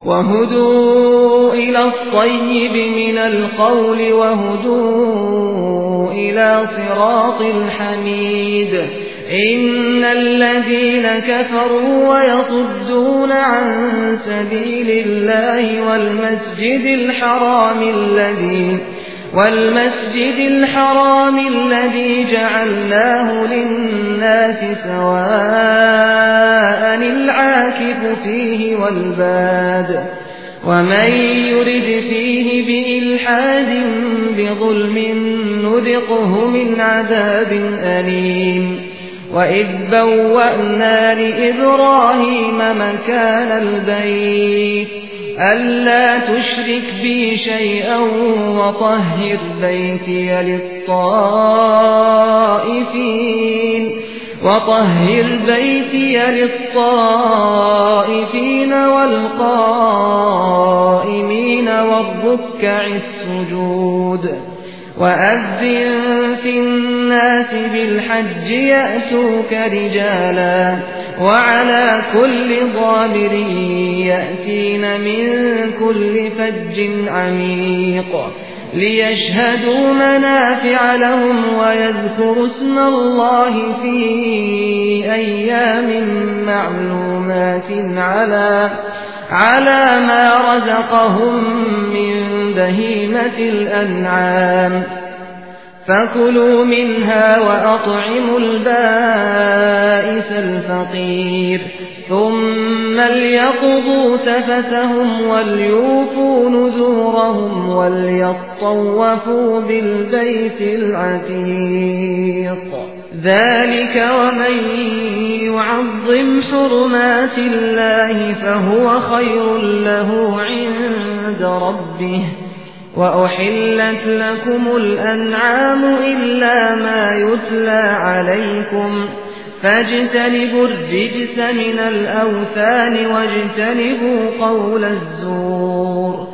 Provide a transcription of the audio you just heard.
وهدوا إلى الطيب من القول وهدوا إلى صراط الحميد. إن الذين كفروا ويصدون عن سبيل الله والمسجد الحرام الذي جعلناه للناس سواء العاكف فيه والباد ومن يرد فيه بإلحاد بظلم نذقه من عذاب أليم. وإذ بوأنا لإبراهيم مكان البيت ألا تشرك بي شيئا وطهر بيتي للطائفين والقائمين والركع السجود. وأذن في الناس بالحج يأتوك رجالا وعلى كل ضامر يأتين من كل فج عميق ليشهدوا منافع لهم ويذكروا اسم الله في أيام معلومات على ما رزقهم من بهيمة الأنعام. فكلوا منها وأطعموا البائس الفقير ثم ليقضوا تفثهم وليوفوا نذورهم وليطوفوا بالبيت العتيق. ذلك ومن يعظم حرمات الله فهو خير له عند ربه. وأحلت لكم الأنعام إلا ما يتلى عليكم فاجتنبوا الرجس من الأوثان واجتنبوا قول الزور.